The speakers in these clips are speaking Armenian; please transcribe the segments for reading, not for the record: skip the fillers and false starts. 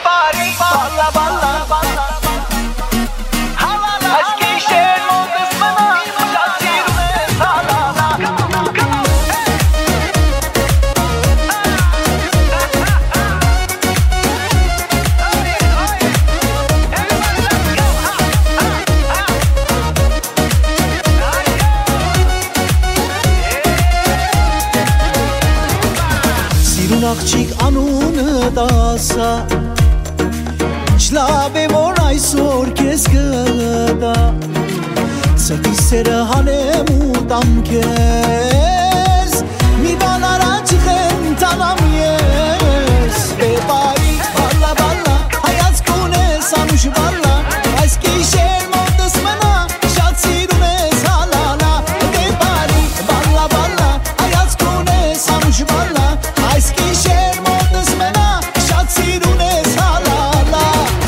pari, balla balla balla. As que enxergam desmanado, já tiro nessa lala. Սիրուն աղջիկ անունը դասա Չլավ է որ այսօր կեզ կդա Սրտի սերը հանեմ ու տամ կեզ Մի բան առաջ խենթանամ ես Բեպարի բալա բալա Հայացք ունես անուշ բալա Այս կիշեր մոտս մնա Շատ սիրուն ես հալալա Բեպարի բալա բալա Հայացք ունես անուշ բալա Այս կիշեր մոտս մնա Շատ սիրուն ես հալալա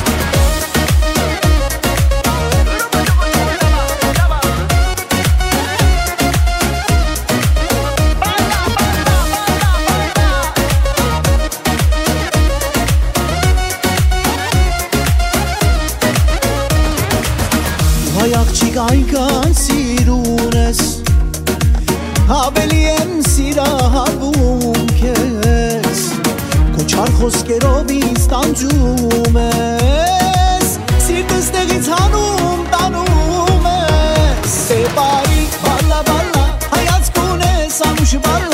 Հայ աղջիկ այնքան սիրուն ես Ավելի եմ սիրահարվում քեզ Քո չար խոսքերով ինձ տանջում ես Սիրտս տեղից հանում տանում ես Սեպարի բալա բալա Հայացք ունես անուշ բալա